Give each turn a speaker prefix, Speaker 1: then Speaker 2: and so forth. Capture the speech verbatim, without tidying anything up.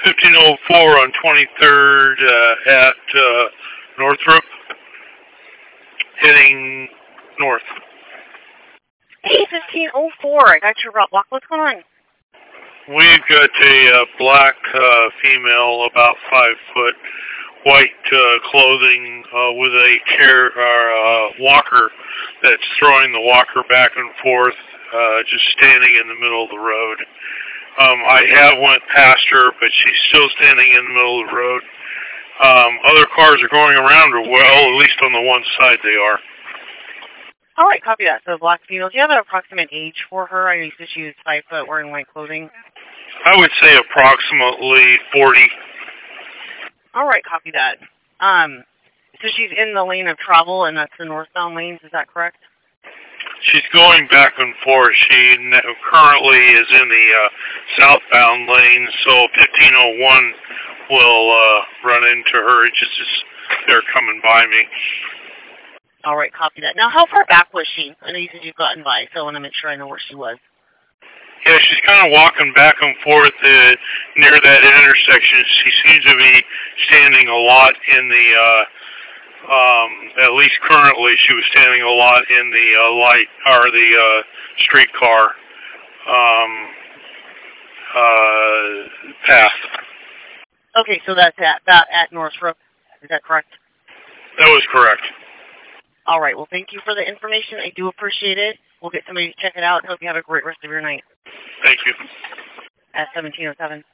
Speaker 1: fifteen oh four on twenty-third uh, at uh, Northrop, heading north.
Speaker 2: Hey, fifteen oh four, I got your roadblock. What's going on?
Speaker 1: We've got a uh, black uh, female, about five foot, white uh, clothing uh, with a care or uh, walker that's throwing the walker back and forth, uh, just standing in the middle of the road. Um, I have went past her, but she's still standing in the middle of the road. Um, other cars are going around her, well, at least on the one side they are.
Speaker 2: All right, copy that. So black female. Do you have an approximate age for her? I know you said she was five foot, wearing white clothing.
Speaker 1: I would say approximately forty.
Speaker 2: All right, copy that. Um, so she's in the lane of travel, and that's the northbound lanes. Is that correct?
Speaker 1: She's going back and forth. She currently is in the uh, southbound lane, so fifteen oh one will uh, run into her just as they're coming by me.
Speaker 2: All right, copy that. Now, how far back was she? I know you said you've gotten by, so I want to make sure I know where she was.
Speaker 1: Yeah, she's kind of walking back and forth uh, near that intersection. She seems to be standing a lot in the, uh, um, at least currently, she was standing a lot in the uh, light, or the uh, streetcar um, uh, path.
Speaker 2: Okay, so that's at, that at Northrop. Is that correct?
Speaker 1: That was correct.
Speaker 2: All right, well, thank you for the information. I do appreciate it. We'll get somebody to check it out. Hope you have a great rest of your night.
Speaker 1: Thank you.
Speaker 2: At seventeen oh seven.